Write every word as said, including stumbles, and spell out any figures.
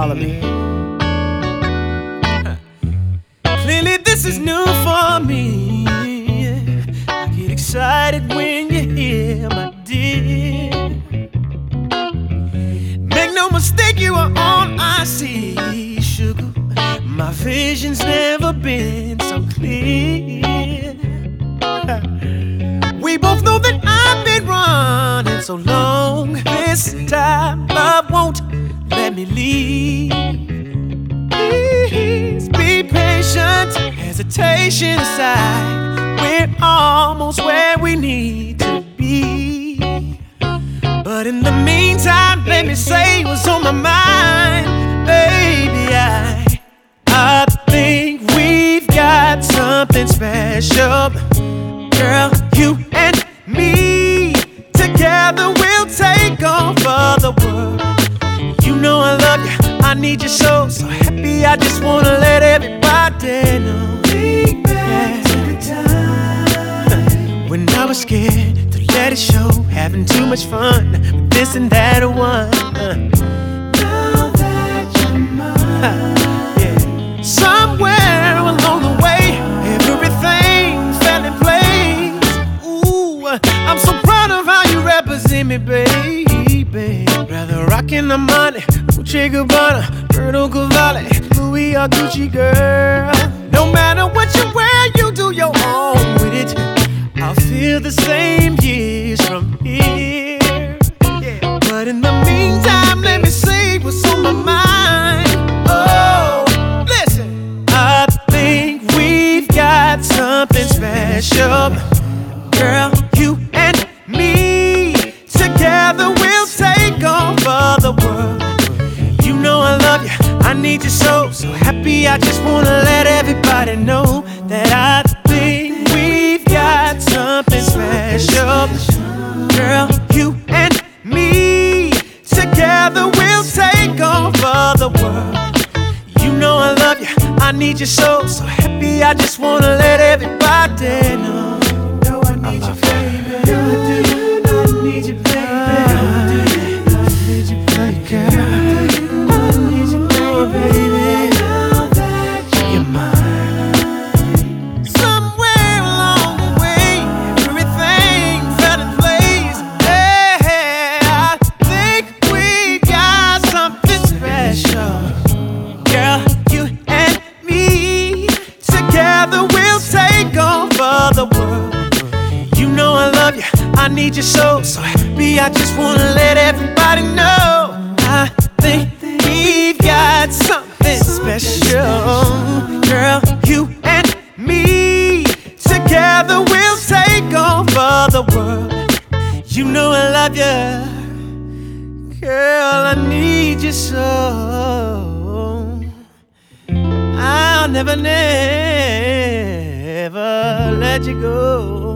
follow me. Clearly this is new for me. I get excited when you're here, my dear. Make no mistake, you are all I see, sugar. My vision's never been so clear. We both know that I've been running so long. This time love won't let me leave. Please be patient, hesitation aside. We're almost where we need to be. But in the meantime, let me say what's on my mind. Baby, I, I think we've got something special. Girl, you and me, together we'll take over the world. You know I love you, I need you so, so happy I just wanna let everybody know. Think back to the time when I was scared to let it show, having too much fun with this and that one. Now that you're mine, yeah. Somewhere along the way, everything fell in place. Ooh, I'm so proud of how you represent me, baby. Rather rockin' the money, Dolce and Gabbana, Roberto Cavalli, Louis or Gucci, girl. No matter what you wear, you do your own with it. I'll feel the same years from here. Yeah. But in the meantime, let me say what's on my mind. Oh, listen, I think we've got something special. Girl, you and me, together we'll take over the world. You know I love you, I need you so, so happy I just wanna let everybody know that I think we've got something special. Girl, you and me, together we'll take over the world. You know I love you, I need you so, so happy I just wanna let everybody know. No, I need you, baby. I need you, baby. I need you so, so happy I just wanna let everybody know. I think we've got something special. Girl, you and me, together we'll take over the world. You know I love you, girl, I need you so. I'll never, never let you go.